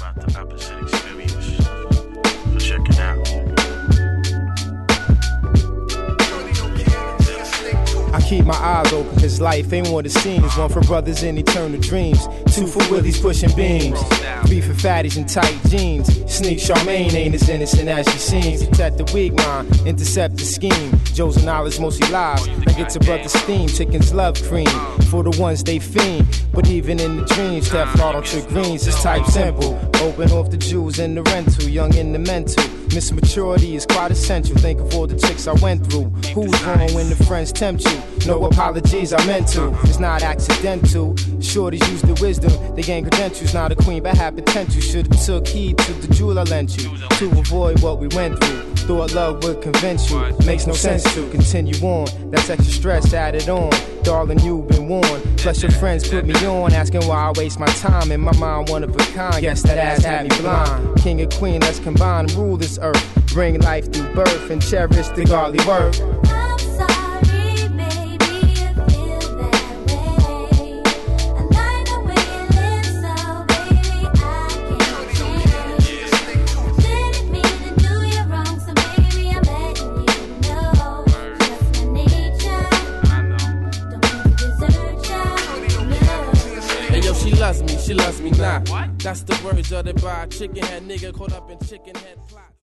about the opposite experience. So check it out. I keep my eyes open, cause life ain't what it seems. One for brothers in eternal dreams, two for willies pushing beams, three for fatties in tight jeans. Sneak Charmaine ain't as innocent as she seems. Protect the weak mind, intercept the scheme. Joe's knowledge mostly lies, I get to brother's steam. Chickens love cream, for the ones they fiend. But even in the dreams, Teflon on trick greens, it's type simple. Open off the jewels in the rental, young in the mental. Miss maturity is quite essential. Think of all the chicks I went through. Who's wrong when the friends tempt you? No apologies, I meant to. It's not accidental. Shorties use the wisdom. They gain credentials. Not a queen, but had potential. Should've took heed to the jewel I lent you to avoid what we went through. Thought love would convince you. Makes no sense to continue on. That's extra stress added on. Darling, you've been warned. Plus your friends put me on, asking why I waste my time. In my mind, one of a kind. Guess that ass had me blind. King and queen, let's combine and rule this earth. Bring life through birth and cherish the godly work. I'm sorry, baby, you feel that way. I like the way you live, so baby, I can't change. Didn't mean to do you wrong, so baby, I'm letting you know. Just my nature. Don't mean to desert ya. No. Hey yo, she loves me not. That's the words of the bar. Chicken head nigga caught up in chicken head plot.